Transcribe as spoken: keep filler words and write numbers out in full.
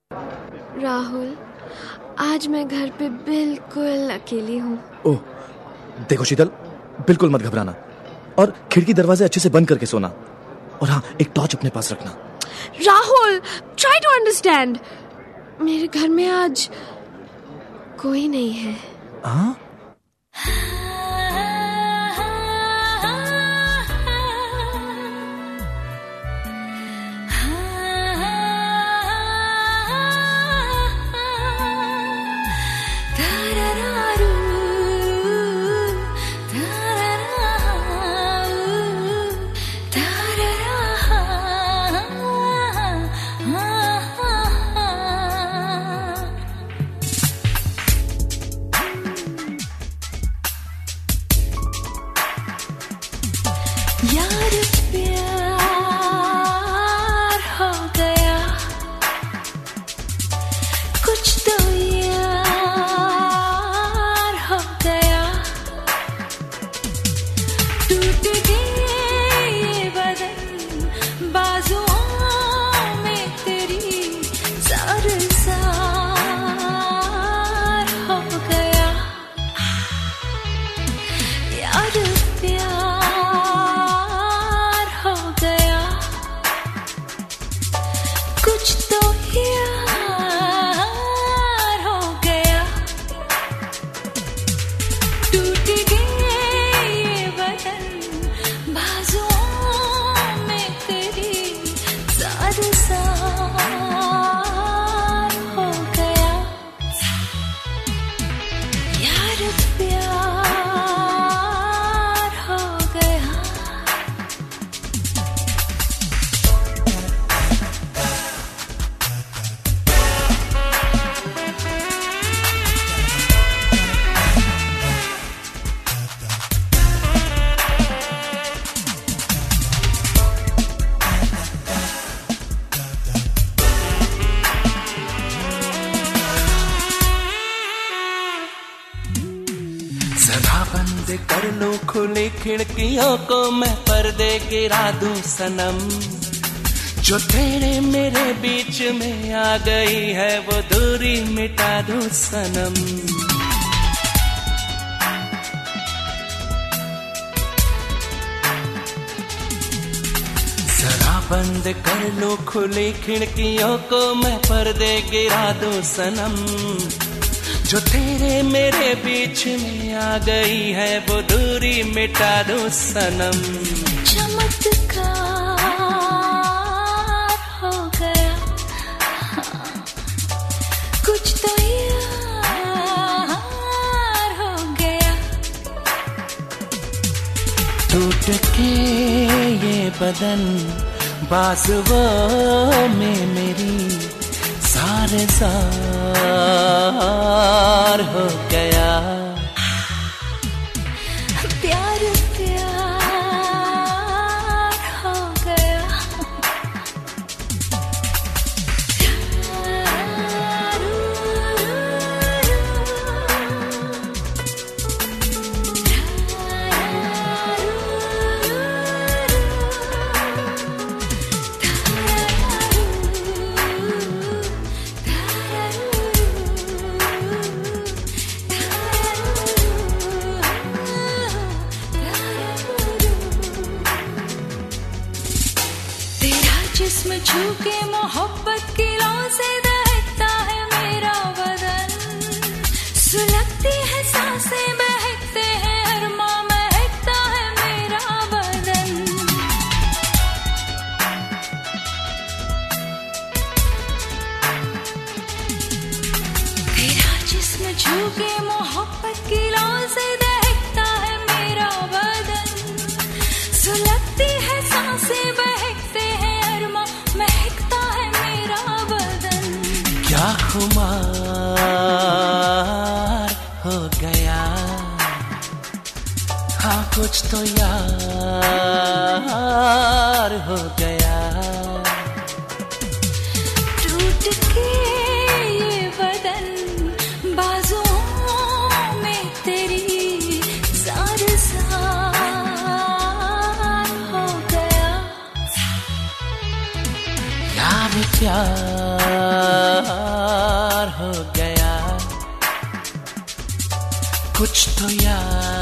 राहुल, आज मैं घर पे बिल्कुल अकेली हूँ। ओह, देखो शीतल, बिल्कुल मत घबराना और खिड़की दरवाजे अच्छे से बंद करके सोना। और हाँ, एक टॉर्च अपने पास रखना। Rahul, try to understand. मेरे घर में आज कोई नहीं है। हाँ? यार प्यार हो गया, कुछ तो यार हो गया, टूट गए ये बदन बाजुओं में तेरी, ज़ार ज़ार हो गया यार प्यार जरा बंद कर लो खुली खिड़कियों को, मैं पर्दे गिरा दूं सनम, जो तेरे मेरे बीच में आ गई है वो दूरी मिटा दूं सनम। जरा बंद कर लो खुली खिड़कियों को, मैं पर्दे गिरा दूं सनम, जो तेरे मेरे बीच में आ गई है वो दूरी मिटा दूं सनम। चमत्कार हो गया, हाँ, कुछ तो यार हो गया, टूट के ये बदन बाजुओं में मेरी, सारे ज़ार हो गया प्यार प्यार हो गया। जिस्म छू के मोहब्बत की लौ से दहकता है मेरा बदन, सुलगती है सांसें बहकते हैं अरमा, महकता है मेरा बदन। तेरा जिस्म छू के मोहब्बत की लौ से दहकता है मेरा बदन, सुलगती है सांसें बहकते हैं महकता है मेरा बदन। क्या खुमार हो गया, हाँ कुछ तो यार हो गया, टूट के ये बदन बाजुओं में तेरी, ज़ार ज़ार हो गया यार प्यार प्यार हो गया, कुछ तो यार